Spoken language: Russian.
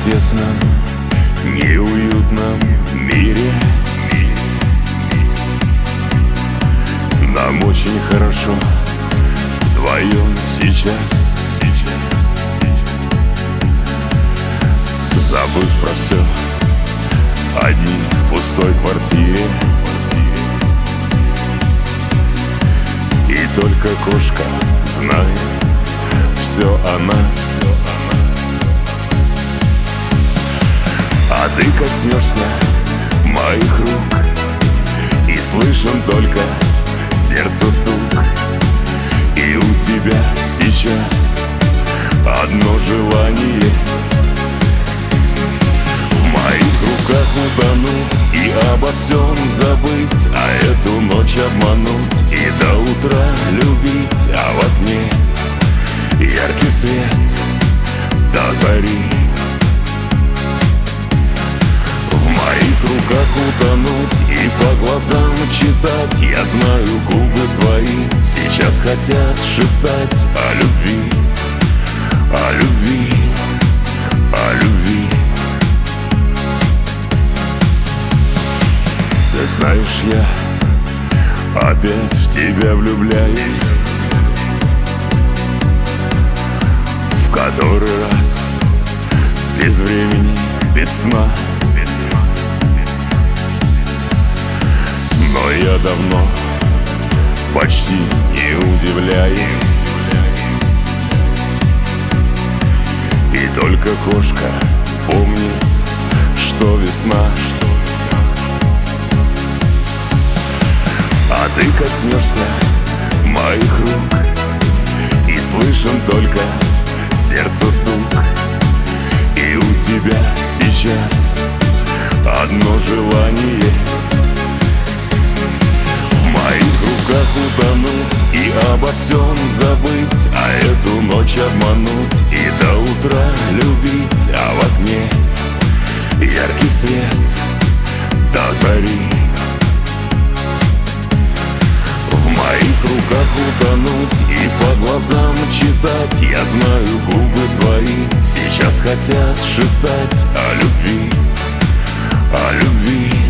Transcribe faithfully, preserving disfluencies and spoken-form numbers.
тесном, неуютном мире нам очень хорошо вдвоем сейчас. Забыв про все, одни в пустой квартире, и только кошка знает все о нас. А ты коснешься моих рук, и слышен только сердце стук. И у тебя сейчас одно желание: в моих руках утонуть и обо всем забыть, а эту ночь обмануть и до утра любить. А в окне яркий свет до зари. В моих руках утонуть и по глазам читать. Я знаю, губы твои сейчас хотят шептать о любви, о любви, о любви. Ты знаешь, я опять в тебя влюбляюсь, в который раз, без времени, без сна. Но я давно почти не удивляюсь, и только кошка помнит, что весна. А ты коснешься моих рук, и слышен только сердце стук. И у тебя сейчас одно желание: в моих руках утонуть и обо всем забыть, а эту ночь обмануть и до утра любить. А в окне яркий свет до зари. В моих руках утонуть и по глазам читать. Я знаю, губы твои сейчас хотят шептать о любви, о любви.